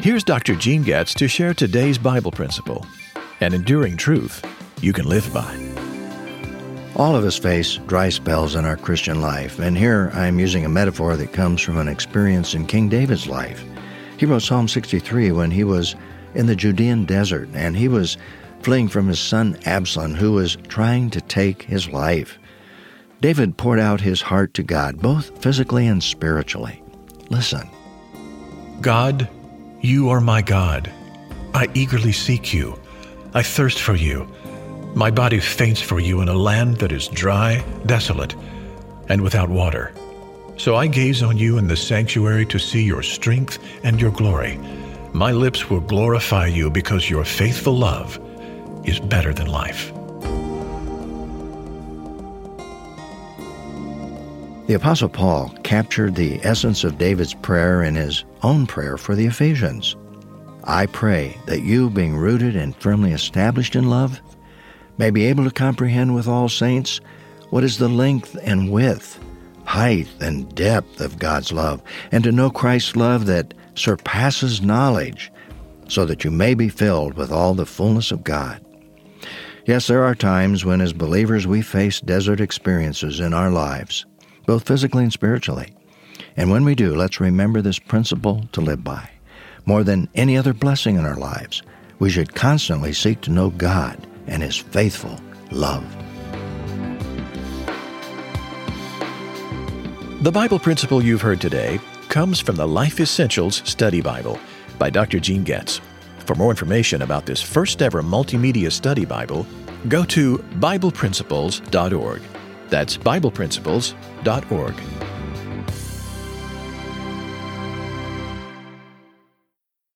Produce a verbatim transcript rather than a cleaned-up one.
Here's Doctor Gene Getz to share today's Bible principle, an enduring truth you can live by. All of us face dry spells in our Christian life, and here I'm using a metaphor that comes from an experience in King David's life. He wrote Psalm sixty-three when he was in the Judean desert, and he was fleeing from his son Absalom, who was trying to take his life. David poured out his heart to God, both physically and spiritually. Listen. God, you are my God. I eagerly seek you. I thirst for you. My body faints for you in a land that is dry, desolate, and without water. So I gaze on you in the sanctuary to see your strength and your glory. My lips will glorify you because your faithful love is better than life. The Apostle Paul captured the essence of David's prayer in his own prayer for the Ephesians. I pray that you, being rooted and firmly established in love, may be able to comprehend with all saints what is the length and width, height and depth of God's love, and to know Christ's love that surpasses knowledge, so that you may be filled with all the fullness of God. Yes, there are times when as believers we face desert experiences in our lives, both physically and spiritually. And when we do, let's remember this principle to live by. More than any other blessing in our lives, we should constantly seek to know God and His faithful love. The Bible principle you've heard today comes from the Life Essentials Study Bible by Doctor Gene Getz. For more information about this first-ever multimedia study Bible, go to Bible Principles dot org. That's Bible Principles dot org.